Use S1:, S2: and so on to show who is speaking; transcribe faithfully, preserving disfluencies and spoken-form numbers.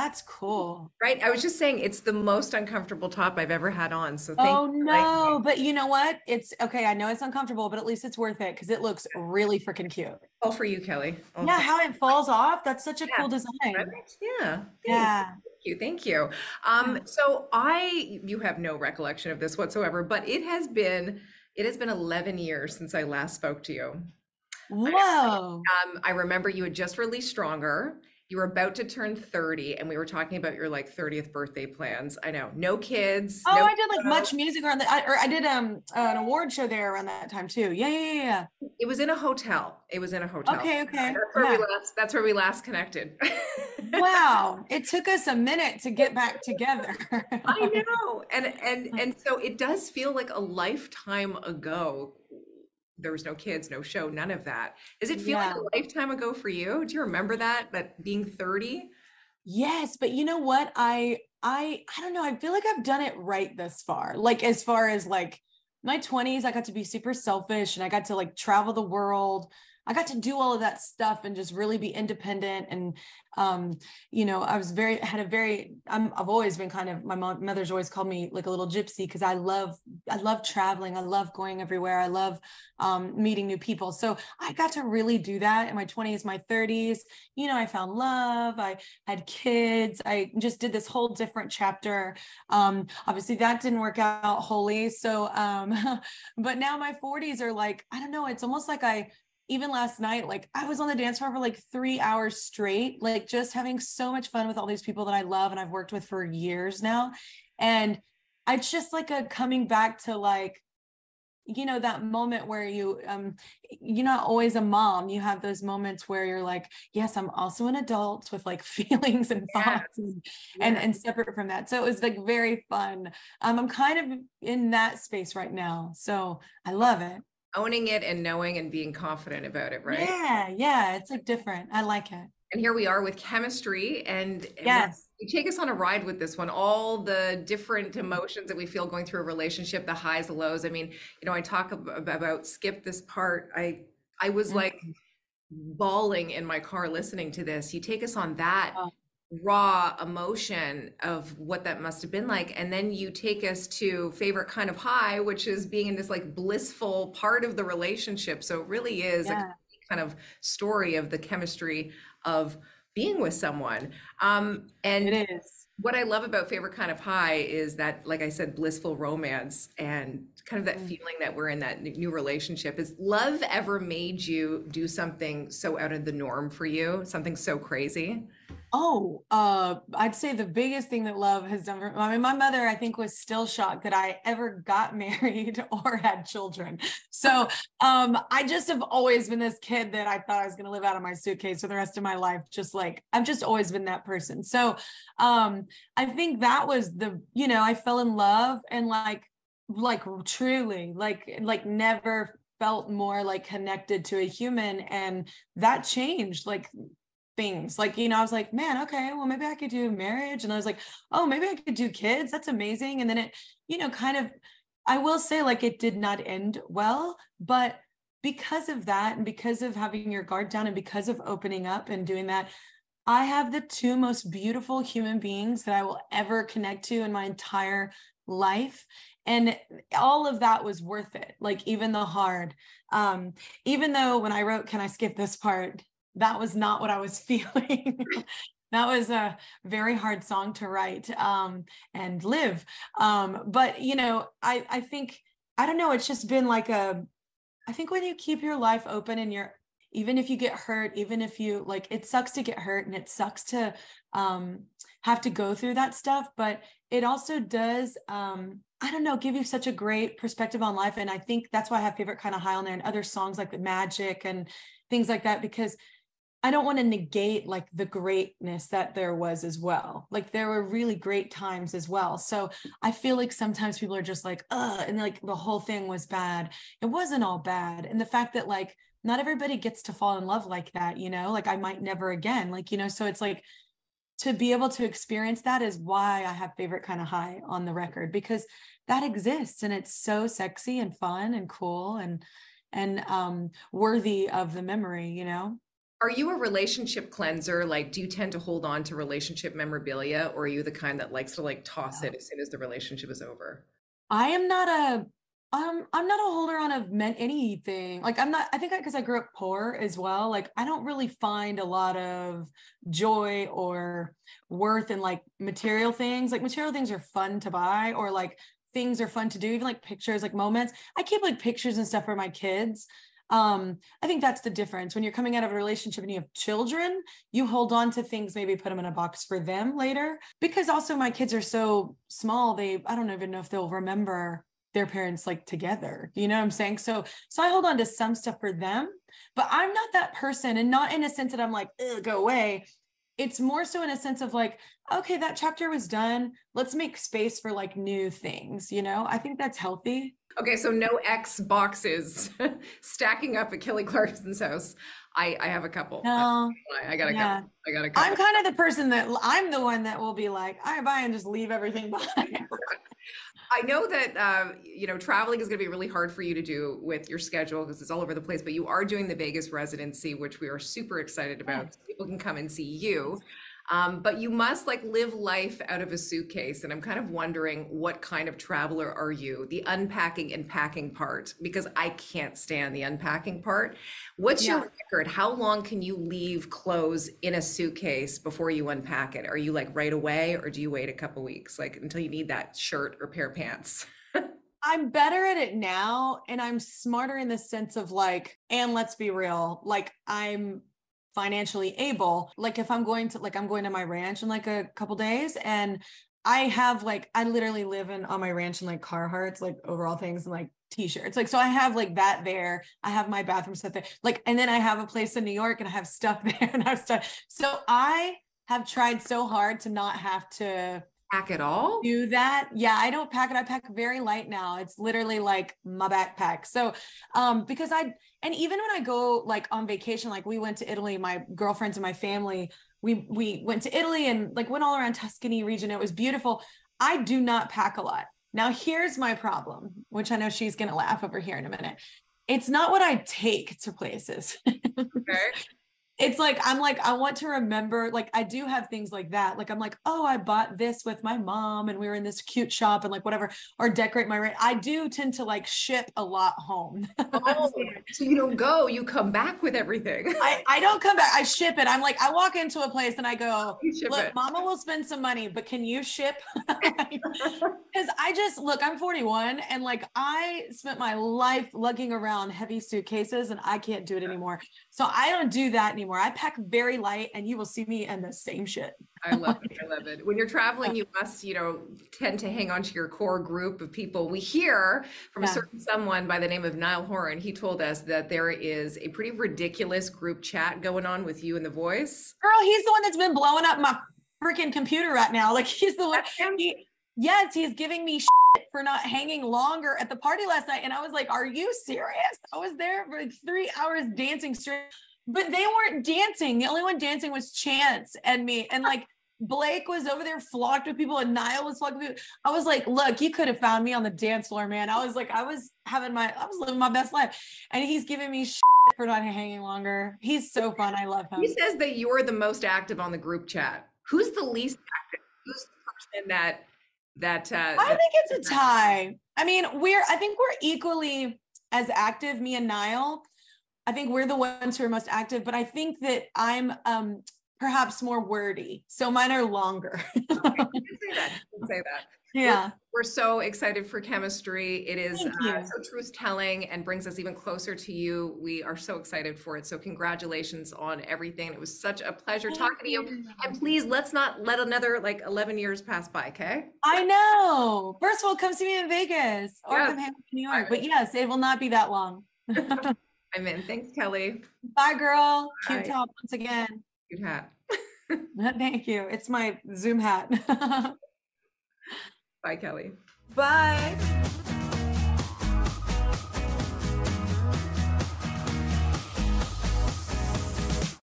S1: that's cool.
S2: Right? I was just saying it's the most uncomfortable top I've ever had on. So thank
S1: Oh
S2: you for liking
S1: no,
S2: it.
S1: but you know what? It's okay. I know it's uncomfortable, but at least it's worth it because it looks really freaking cute.
S2: All for you, Kelly. All
S1: Yeah,
S2: for
S1: how it falls off. That's such a
S2: Yeah.
S1: cool design.
S2: Right? Yeah. Thanks.
S1: Yeah.
S2: Thank you. Thank you. Um,
S1: Yeah.
S2: so I, you have no recollection of this whatsoever, but it has been, it has been eleven years since I last spoke to you.
S1: Whoa.
S2: Um, I remember you had just released Stronger. You were about to turn thirty, and we were talking about your like thirtieth birthday plans. I know, no kids,
S1: Oh,
S2: no
S1: I did like
S2: kiddos.
S1: Much Music around that, I, or I did um an award show there around that time too. Yeah, yeah, yeah,
S2: It was in a hotel. It was in a
S1: yeah.
S2: hotel.
S1: Okay,
S2: Uh,
S1: okay.
S2: That's where we
S1: Yeah.
S2: last. That's where we last connected.
S1: Wow. It took us a minute to get back together.
S2: I know. And and and so it does feel like a lifetime ago. There was no kids, no show, none of that. Does it feel like
S1: Yeah.
S2: a lifetime ago for you? Do you remember that, that being thirty?
S1: Yes, but you know what? I I I don't know. I feel like I've done it right this far. Like as far as like my twenties, I got to be super selfish and I got to like travel the world. I got to do all of that stuff and just really be independent. And um, you know, I was very had a very I'm I've always been kind of my mom, mother's always called me like a little gypsy because I love I love traveling. I love going everywhere. I love um meeting new people. So I got to really do that in my twenties, my thirties. You know, I found love. I had kids. I just did this whole different chapter. Um, obviously, that didn't work out wholly. So, um, but now my forties are like, I don't know, it's almost like I, even last night, like I was on the dance floor for like three hours straight, like just having so much fun with all these people that I love and I've worked with for years now. And it's just like a coming back to like, you know, that moment where you um you're not always a mom. You have those moments where you're like, yes, I'm also an adult with like feelings and
S2: Yeah,
S1: thoughts and and,
S2: yeah.
S1: and separate from that. So it was like very fun. um I'm kind of in that space right now, so I love it.
S2: Owning it and knowing and being confident about it, right?
S1: Yeah, yeah, it's like different. I like it.
S2: And here we are with chemistry, and, and we're
S1: Yes.
S2: you take us on a ride with this one, all the different emotions that we feel going through a relationship, the highs, the lows. I mean, you know, I talk ab- about skip this part. I I was like
S1: Mhm.
S2: bawling in my car listening to this. You take us on that
S1: Oh,
S2: raw emotion of what that must have been like, and then you take us to favorite kind of high, which is being in this like blissful part of the relationship. So it really is a
S1: yeah,
S2: kind of story of the chemistry of being with someone. Um, and
S1: it is.
S2: what I love about favorite kind of high is that, like I said, blissful romance and kind of that
S1: Mm.
S2: feeling that we're in that n- new relationship. Is love ever made you do something so out of the norm for you, something so crazy?
S1: Oh, uh, I'd say the biggest thing that love has done for, I mean, my mother, I think, was still shocked that I ever got married or had children. So, um, I just have always been this kid that I thought I was going to live out of my suitcase for the rest of my life. Just like, I've just always been that person. So, um, I think that was the, you know, I fell in love and like, like truly, like, like never felt more like connected to a human. And that changed. Like things like, you know, I was like, man, okay, well, maybe I could do marriage. And I was like, oh, maybe I could do kids. That's amazing. And then it, you know, kind of, I will say like it did not end well, but because of that and because of having your guard down and because of opening up and doing that, I have the two most beautiful human beings that I will ever connect to in my entire life. And all of that was worth it. Like even the hard, um, even though when I wrote, can I skip this part? That was not what I was feeling. That was a very hard song to write um, and live. Um, but you know, I I think I don't know. It's just been like a I think when you keep your life open and you're, even if you get hurt, even if you like, it sucks to get hurt and it sucks to um, have to go through that stuff, but it also does, um, I don't know, give you such a great perspective on life. And I think that's why I have favorite kind of high on there and other songs like the Magic and things like that, because I don't want to negate like the greatness that there was as well. Like there were really great times as well. So I feel like sometimes people are just like, uh, and like the whole thing was bad. It wasn't all bad. And the fact that like not everybody gets to fall in love like that, you know, like I might never again, like, you know, so it's like to be able to experience that is why I have favorite kind of high on the record, because that exists and it's so sexy and fun and cool and and um worthy of the memory, you know.
S2: Are you a relationship cleanser? Like, do you tend to hold on to relationship memorabilia, or are you the kind that likes to like toss it as soon as the relationship is over?
S1: I am not a um I'm not a holder on of men anything. Like I'm not I think because I, I grew up poor as well. Like I don't really find a lot of joy or worth in like material things. Like material things are fun to buy or like things are fun to do, even like pictures, like moments. I keep like pictures and stuff for my kids. Um, I think that's the difference. When you're coming out of a relationship and you have children, you hold on to things, maybe put them in a box for them later. Because also my kids are so small, they I don't even know if they'll remember their parents like together. You know what I'm saying? So so I hold on to some stuff for them, but I'm not that person, and not in a sense that I'm like, go away. It's more so in a sense of like, okay, that chapter was done. Let's make space for like new things, you know? I think that's healthy.
S2: Okay, so no X boxes stacking up at Kelly Clarkson's house. I I have a couple. I,
S1: No,
S2: I got a
S1: yeah.
S2: couple. I got a
S1: I'm
S2: couple.
S1: kind of the person that I'm the one that will be like, I buy and just leave everything behind.
S2: I know that uh, you know, traveling is going to be really hard for you to do with your schedule because it's all over the place, but you are doing the Vegas residency, which we are super excited about. So people can come and see you. Um, but you must like live life out of a suitcase. And I'm kind of wondering, what kind of traveler are you? The unpacking and packing part, because I can't stand the unpacking part. What's your
S1: Yeah.
S2: record? How long can you leave clothes in a suitcase before you unpack it? Are you like right away, or do you wait a couple weeks, like until you need that shirt or pair of pants?
S1: I'm better at it now, and I'm smarter in the sense of like, and let's be real, like I'm financially able. Like if I'm going to like I'm going to my ranch in like a couple days, and I have like I literally live in on my ranch in like Carhartts, like overall things and like t-shirts. Like so I have like that there. I have my bathroom set there. Like and then I have a place in New York and I have stuff there and I have stuff. So I have tried so hard to not have to
S2: Pack it all?
S1: do that. Yeah, I don't pack it. I pack very light now. It's literally like my backpack. So, um, because I, and even when I go like on vacation, like we went to Italy, my girlfriends and my family, we, we went to Italy and like went all around Tuscany region. It was beautiful. I do not pack a lot. Now here's my problem, which I know she's going to laugh over here in a minute. It's not what I take to places.
S2: Okay.
S1: It's like, I'm like, I want to remember, like, I do have things like that. Like, I'm like, oh, I bought this with my mom and we were in this cute shop and like whatever, or decorate my, I do tend to like ship a lot home.
S2: Oh, so you don't go, you come back with everything.
S1: I, I don't come back. I ship it. I'm like, I walk into a place and I go,
S2: You ship
S1: look,
S2: it.
S1: mama will spend some money, but can you ship? Because I just, look, I'm forty-one and like I spent my life lugging around heavy suitcases and I can't do it anymore. So I don't do that anymore. I pack very light and you will see me in the same shit.
S2: I love it. I love it. When you're traveling, you must, you know, tend to hang on to your core group of people. We hear from a
S1: Yeah.
S2: certain someone by the name of Niall Horan. He told us that there is a pretty ridiculous group chat going on with you and The Voice.
S1: Girl, he's the one that's been blowing up my freaking computer right now. Like he's the one.
S2: That's him?
S1: He, yes, he's giving me shit for not hanging longer at the party last night. And I was like, are you serious? I was there for like three hours dancing straight, but they weren't dancing. The only one dancing was Chance and me. And like Blake was over there flocked with people and Niall was flocked with people. I was like, look, you could have found me on the dance floor, man. I was like, I was having my, I was living my best life. And he's giving me shit for not hanging longer. He's so fun. I love him.
S2: He says that you're the most active on the group chat. Who's the least active? Who's the person that that uh
S1: I
S2: that-
S1: think it's a tie. I mean, we're, I think we're equally as active, me and Niall. I think we're the ones who are most active, but I think that I'm um perhaps more wordy. So mine are longer.
S2: You can say that. You can say that.
S1: Yeah.
S2: We're so excited for chemistry. It is
S1: Thank
S2: uh,
S1: you.
S2: so truth telling and brings us even closer to you. We are so excited for it. So congratulations on everything. It was such a pleasure
S1: Thank
S2: talking to you.
S1: you.
S2: And please, let's not let another like eleven years pass by, okay?
S1: I know. First of all, come see me in Vegas or
S2: Yeah.
S1: come hang out in New York. But yes, it will not be that long.
S2: I'm in. Thanks, Kelly.
S1: Bye, girl. Cute
S2: Bye.
S1: top once again.
S2: Cute hat.
S1: Thank you. It's my Zoom hat.
S2: Bye, Kelly.
S1: Bye.